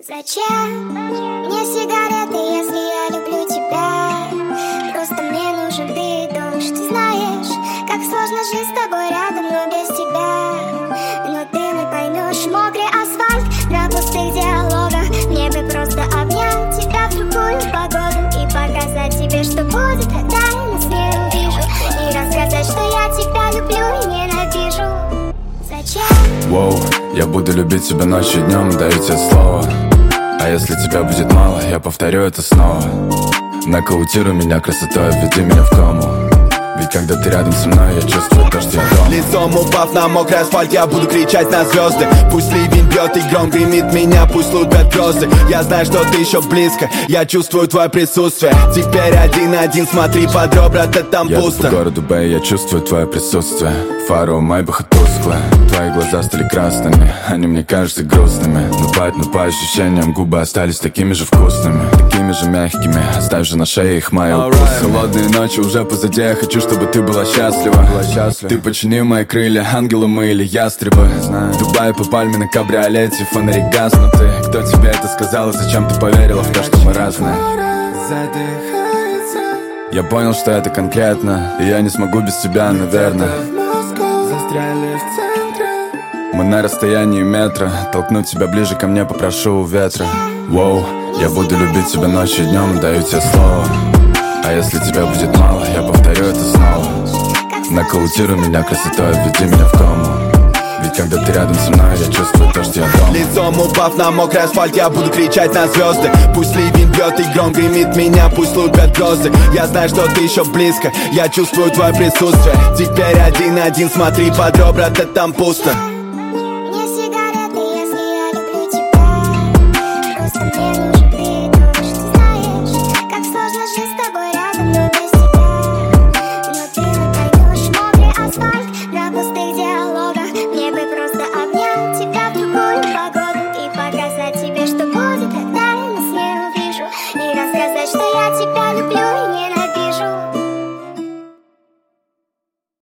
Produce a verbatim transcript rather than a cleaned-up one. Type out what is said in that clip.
Зачем мне сигареты, если я люблю тебя? Просто мне нужен ты, дождь. Ты знаешь, как сложно жить с тобой рядом, но без тебя. Но ты не поймешь, мокрый асфальт на пустых диалогах. Мне бы просто обнять тебя в другую погоду и показать тебе, что будет, когда я нас не увижу. И рассказать, что я тебя люблю и ненавижу. Зачем? Воу, я буду любить тебя ночью и днем, даю тебе слово. А если тебя будет мало, я повторю это снова. Нокаутируй меня красотой, введи меня в кому. Ведь когда ты рядом со мной, я чувствую то, что я дома. Лицом упав на мокрый асфальт, я буду кричать на звезды. Пусть ливень бьет и гром гремит меня, пусть лупят грозы. Я знаю, что ты еще близко, я чувствую твое присутствие. Теперь один-один, смотри под ребра, ты там я пусто. Я по городу Бэй, я чувствую твое присутствие. Фара у Майбаха тусклая, твои глаза стали красными, они мне кажутся грустными. Но по, но по ощущениям губы остались такими же вкусными, такими же мягкими. Оставь же на шее их мои укусы. Холодные ночи уже позади, я хочу, чтобы ты была счастлива. была счастлива. Ты почини мои крылья, ангелы мы или ястребы. Знаю. В Дубае по пальме на кабриолете, фонари гаснуты. Кто тебе это сказал и зачем ты поверила в то, что мы разные? Я понял, что это конкретно, и я не смогу без тебя, наверное. Мы на расстоянии метра, толкнуть тебя ближе ко мне попрошу у ветра. Воу, я буду любить тебя ночью и днем, даю тебе слово. А если тебя будет мало, я повторю это снова. Нокаутируй меня красотой, введи меня в кому. Ведь когда ты рядом со мной, я чувствую то, что я дома. Лицом упав на мокрый асфальт, я буду кричать на звезды. Пусть ливень бьет и гром гремит меня, пусть лупят грозы. Я знаю, что ты еще близко, я чувствую твое присутствие. Теперь один-один, смотри под ребра, ты там пусто. Что я тебя